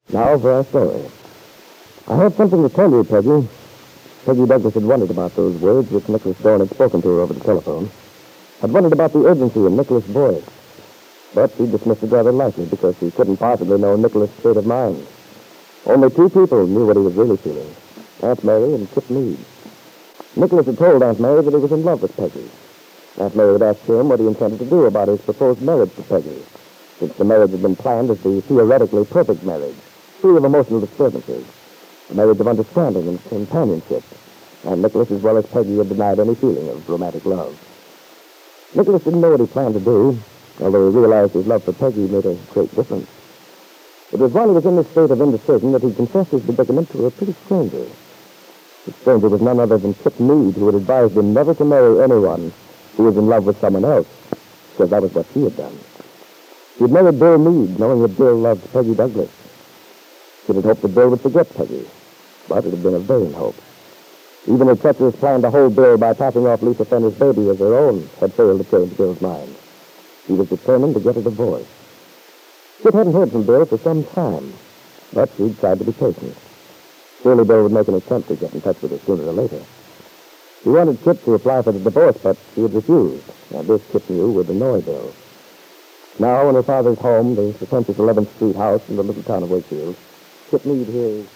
Now for our story. I have something to tell you, Peggy. Peggy Douglas had wondered about those words which Nicholas Dorn had spoken to her over the telephone. Had wondered about the urgency in Nicholas' voice. But she dismissed it rather lightly because she couldn't possibly know Nicholas' state of mind. Only two people knew what he was really feeling. Aunt Mary and Kip Meade. Nicholas had told Aunt Mary that he was in love with Peggy. Aunt Mary had asked him what he intended to do about his proposed marriage to Peggy, since the marriage had been planned as the theoretically perfect marriage, free of emotional disturbances, a marriage of understanding and companionship, and Nicholas, as well as Peggy, had denied any feeling of romantic love. Nicholas didn't know what he planned to do, although he realized his love for Peggy made a great difference. It was while he was in this state of indecision that he confessed his predicament to a pretty stranger. The stranger was none other than Kip Meade, who had advised him never to marry anyone who was in love with someone else, because that was what she had done. She had married Bill Meade, knowing that Bill loved Peggy Douglas. She had hoped that Bill would forget Peggy, but it had been a vain hope. Even her treacherous plan to hold Bill by passing off Lisa Fenner's baby as her own had failed to change Bill's mind. He was determined to get a divorce. Kip hadn't heard from Bill for some time, but she'd tried to be patient. Surely Bill would make an attempt to get in touch with her sooner or later. He wanted Kip to apply for the divorce, but she had refused, and this Kip knew would annoy Bill. Now, in her father's home, the pretentious 11th Street house in the little town of Wakefield, Kip Meade hears...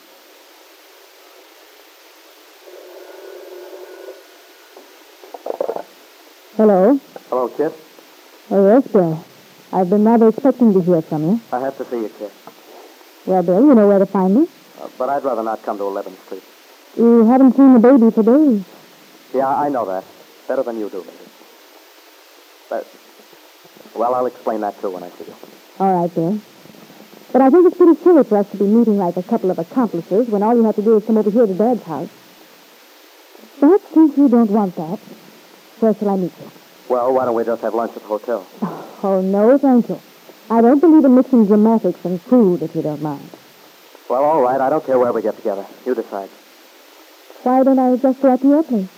Hello? Hello, Kip. Oh, yes, Bill. I've been rather expecting to hear from you. I have to see you, Kip. Well, Bill, you know where to find me. But I'd rather not come to 11th Street. You haven't seen the baby for days. Yeah, I know that. Better than you do, maybe. But, well, I'll explain that, too, when I see you. All right, Bill. But I think it's pretty silly for us to be meeting like a couple of accomplices when all you have to do is come over here to Dad's house. But since you don't want that, where shall I meet you? Well, why don't we just have lunch at the hotel? Oh, no, thank you. I don't believe in mixing dramatics and food, if you don't mind. Well, all right. I don't care where we get together. You decide. Why don't I just go out to your place?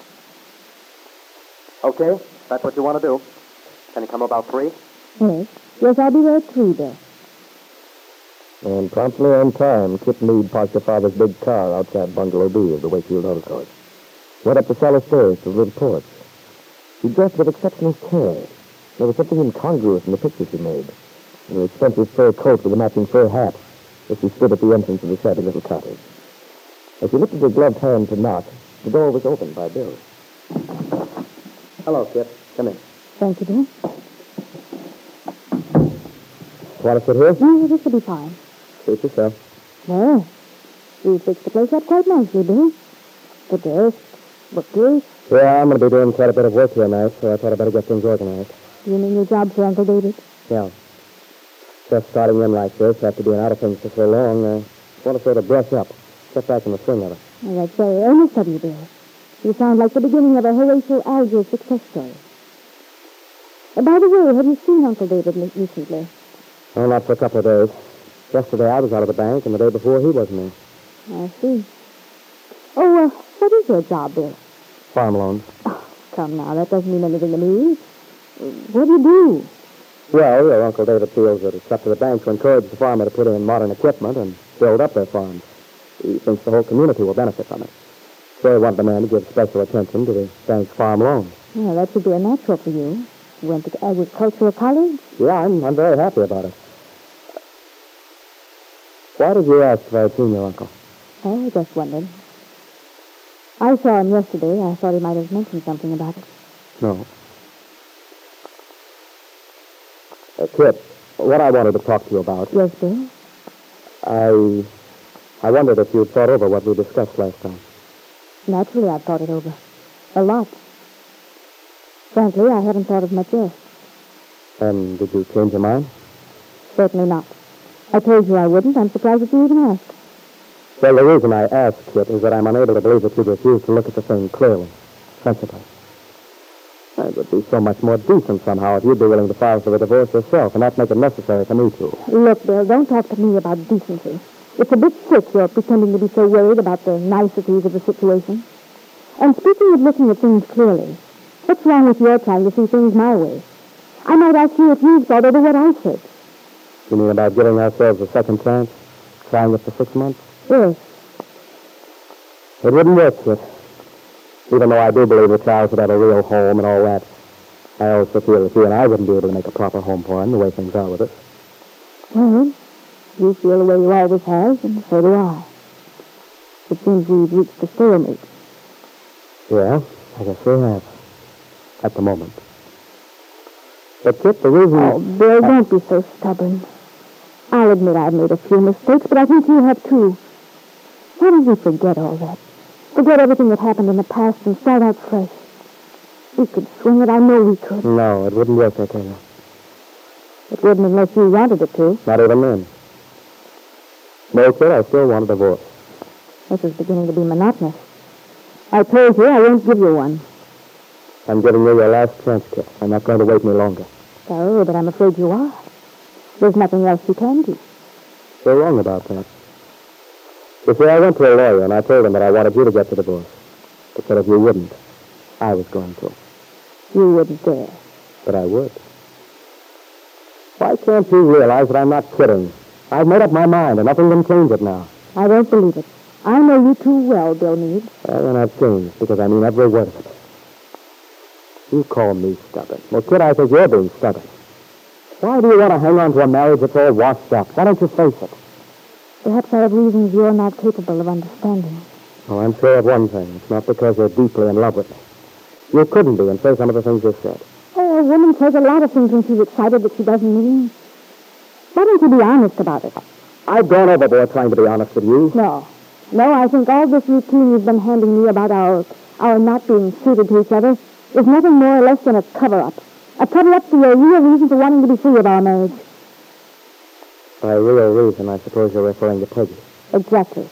Okay, that's what you want to do. Can you come about 3? Yes. Yes, I'll be there at 3, Bill. And promptly on time, Kip Meade parked her father's big car outside Bungalow B of the Wakefield Auto Court. Went up the cellar stairs to the little porch. She dressed with exceptional care. There was something incongruous in the picture she made. In her expensive fur coat with a matching fur hat, as she stood at the entrance of the shabby little cottage. As she lifted her gloved hand to knock, the door was opened by Bill. Hello, Kip. Come in. Thank you, Bill. Want to sit here? No, this will be fine. Suit yourself. Well, you fixed the place up quite nicely, Bill. The desk, bookcase. Yeah, I'm going to be doing quite a bit of work here now, so I thought I'd better get things organized. You mean your job for Uncle David? Yeah. Just starting in like this, after being out of things for so long, I want to sort of brush up. Get back in the swing of it. Well, that's very earnest of you, Bill. You sound like the beginning of a Horatio Alger success story. By the way, have you seen Uncle David recently? Oh, not for a couple of days. Yesterday I was out of the bank, and the day before he wasn't there. I see. Oh, what is your job, Bill? Farm loans. Oh, come now, that doesn't mean anything to me. What do you do? Well, your Uncle David feels that it's up to the bank to encourage the farmer to put in modern equipment and build up their farms. He thinks the whole community will benefit from it. So he wanted the man to give special attention to the bank's farm loans. Well, that should be a natural for you. You went to agricultural college? Yeah, I'm very happy about it. Why did you ask if I'd seen your uncle? Oh, I just wondered. I saw him yesterday. I thought he might have mentioned something about it. No. Kip, what I wanted to talk to you about... Yes, Bill? I wondered if you'd thought over what we discussed last time. Naturally, I've thought it over. A lot. Frankly, I haven't thought of much else. And did you change your mind? Certainly not. I told you I wouldn't. I'm surprised that you even asked. Well, the reason I asked, Kip, is that I'm unable to believe that you'd refuse to look at the thing clearly, sensibly. It would be so much more decent somehow if you'd be willing to file for the divorce yourself and not make it necessary for me to. Look, Bill, don't talk to me about decency. It's a bit sick you're pretending to be so worried about the niceties of the situation. And speaking of looking at things clearly, what's wrong with your trying to see things my way? I might ask you if you've thought over what I said. You mean about giving ourselves a second chance? Trying it for 6 months? Yes. It wouldn't work, Kit. Even though I do believe the child should have a real home and all that, I also feel that you and I wouldn't be able to make a proper home for him the way things are with us. Well, you feel the way you always have, and so do I. It seems we've reached a stalemate. Yeah, I guess we have. At the moment. But, Kit, the reason... Oh, Bill, don't be so stubborn. I'll admit I've made a few mistakes, but I think you have too. Why don't we forget all that? Forget everything that happened in the past and start out fresh. We could swing it, I know we could. No, it wouldn't work, I tell you. It wouldn't unless you wanted it to. Not even then. No, Kit, I still want a divorce. This is beginning to be monotonous. I told you I won't give you one. I'm giving you your last chance, Kit. I'm not going to wait any longer. Sorry, but I'm afraid you are. There's nothing else you can do. You're wrong about that. You see, I went to a lawyer and I told him that I wanted you to get the divorce. But that if you wouldn't, I was going to. You wouldn't dare. But I would. Why can't you realize that I'm not kidding? I've made up my mind and nothing can change it now. I don't believe it. I know you too well, Bill Meade. Well, then I've changed because I mean every word of it. You call me stubborn. Well, Kid, I think you're being stubborn. Why do you want to hang on to a marriage that's all washed up? Why don't you face it? Perhaps I have reasons you're not capable of understanding. Oh, I'm sure of one thing. It's not because you're deeply in love with me. You couldn't be and say some of the things you said. Oh, a woman says a lot of things when she's excited that she doesn't mean. Why don't you be honest about it? I've gone overboard trying to be honest with you. No, I think all this routine you've been handing me about our not being suited to each other is nothing more or less than a cover-up. A cover-up for your real reason for wanting to be free of our marriage. By real reason, I suppose you're referring to Peggy. Exactly.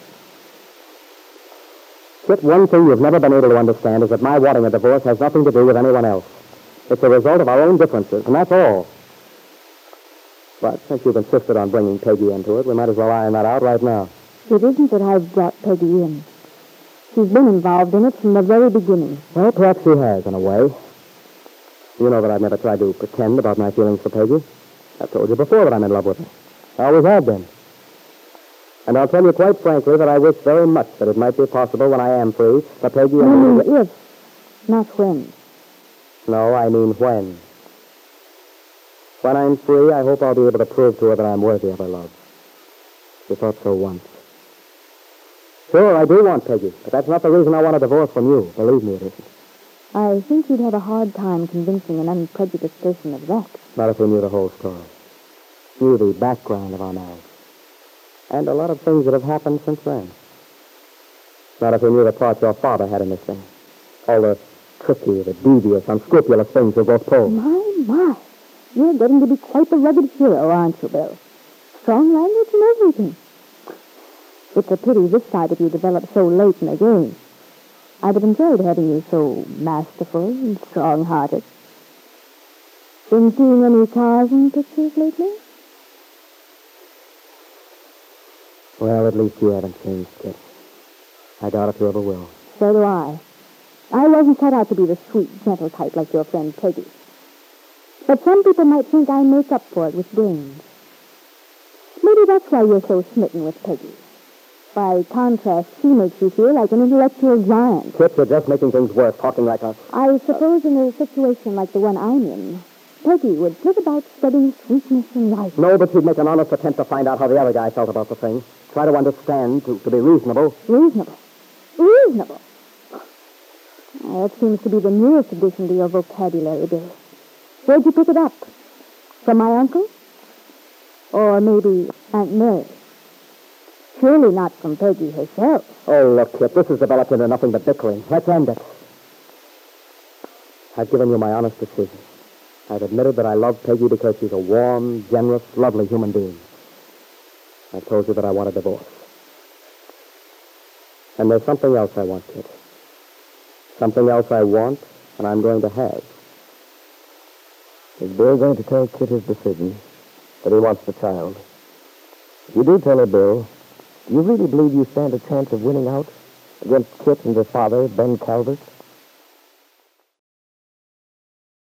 Kit, one thing you've never been able to understand is that my wanting a divorce has nothing to do with anyone else. It's a result of our own differences, and that's all. But since you've insisted on bringing Peggy into it, we might as well iron that out right now. It isn't that I've brought Peggy in. She's been involved in it from the very beginning. Well, perhaps she has, in a way. You know that I've never tried to pretend about my feelings for Peggy. I've told you before that I'm in love with her. I always have been. And I'll tell you quite frankly that I wish very much that it might be possible when I am free for Peggy and... If, not when. No, I mean when. When I'm free, I hope I'll be able to prove to her that I'm worthy of her love. She thought so once. Sure, I do want Peggy, but that's not the reason I want a divorce from you. Believe me, it isn't. I think you'd have a hard time convincing an unprejudiced person of that. Not if we knew the whole story. Knew the background of our marriage. And a lot of things that have happened since then. Not if we knew the part your father had in this thing. All the tricky, the devious, unscrupulous things we both pulled. My. You're getting to be quite the rugged hero, aren't you, Bill? Strong language and everything. It's a pity this side of you developed so late in the game. I'd have enjoyed having you so masterful and strong-hearted. Been seeing any Tarzan pictures lately? Well, at least you haven't changed, Kit. I doubt if you ever will. So do I. I wasn't cut out to be the sweet, gentle type like your friend Peggy. But some people might think I make up for it with brains. Maybe that's why you're so smitten with Peggy. By contrast, she makes you feel like an intellectual giant. Kit, you're just making things worse, talking like us. I suppose in a situation like the one I'm in, Peggy would flit about spreading sweetness and light. No, but she'd make an honest attempt to find out how the other guy felt about the thing. Try to understand, to be reasonable. Reasonable? Reasonable? That seems to be the newest addition to your vocabulary, Bill. Where'd you pick it up? From my uncle? Or maybe Aunt Mary? Surely not from Peggy herself. Oh, look, Kit, this has developed into nothing but bickering. Let's end it. I've given you my honest decision. I've admitted that I love Peggy because she's a warm, generous, lovely human being. I've told you that I want a divorce. And there's something else I want, Kit. Something else I want, and I'm going to have. Is Bill going to tell Kit his decision? That he wants the child? If you do tell her, Bill, do you really believe you stand a chance of winning out against Kit and her father, Ben Calvert?